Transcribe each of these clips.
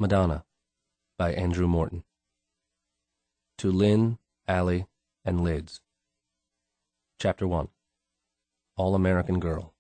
Madonna by Andrew Morton. To Lynn, Allie, and Lids. Chapter 1. All-American Girl.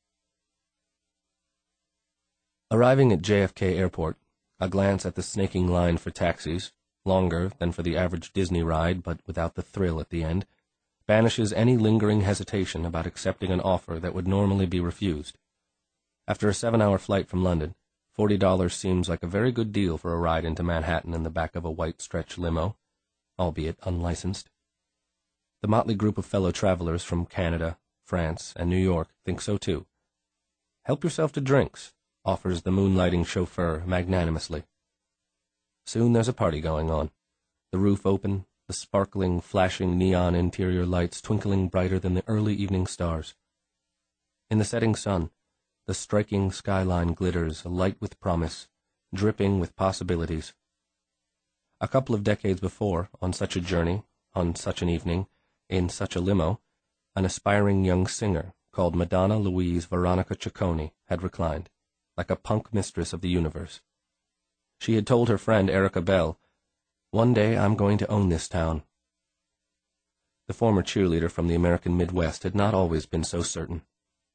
Arriving at JFK Airport, a glance at the snaking line for taxis, longer than for the average Disney ride but without the thrill at the end, banishes any lingering hesitation about accepting an offer that would normally be refused. After a 7-hour flight from London, $40 seems like a very good deal for a ride into Manhattan in the back of a white stretch limo, albeit unlicensed. The motley group of fellow travelers from Canada, France, and New York think so too. "Help yourself to drinks," offers the moonlighting chauffeur magnanimously. Soon there's a party going on, the roof open, the sparkling, flashing neon interior lights twinkling brighter than the early evening stars. In the setting sun, the striking skyline glitters, alight with promise, dripping with possibilities. A couple of decades before, on such a journey, on such an evening, in such a limo, an aspiring young singer called Madonna Louise Veronica Ciccone had reclined, like a punk mistress of the universe. She had told her friend Erica Bell, "One day I'm going to own this town." The former cheerleader from the American Midwest had not always been so certain.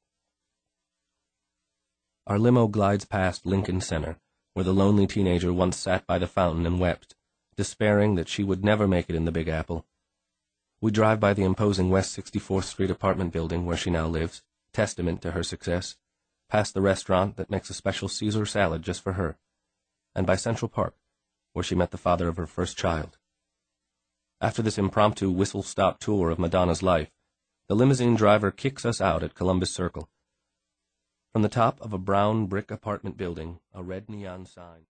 Our limo glides past Lincoln Center, where the lonely teenager once sat by the fountain and wept, despairing that she would never make it in the Big Apple. We drive by the imposing West 64th Street apartment building where she now lives, testament to her success, past the restaurant that makes a special Caesar salad just for her, and by Central Park, where she met the father of her first child. After this impromptu whistle-stop tour of Madonna's life, the limousine driver kicks us out at Columbus Circle. From the top of a brown brick apartment building, a red neon sign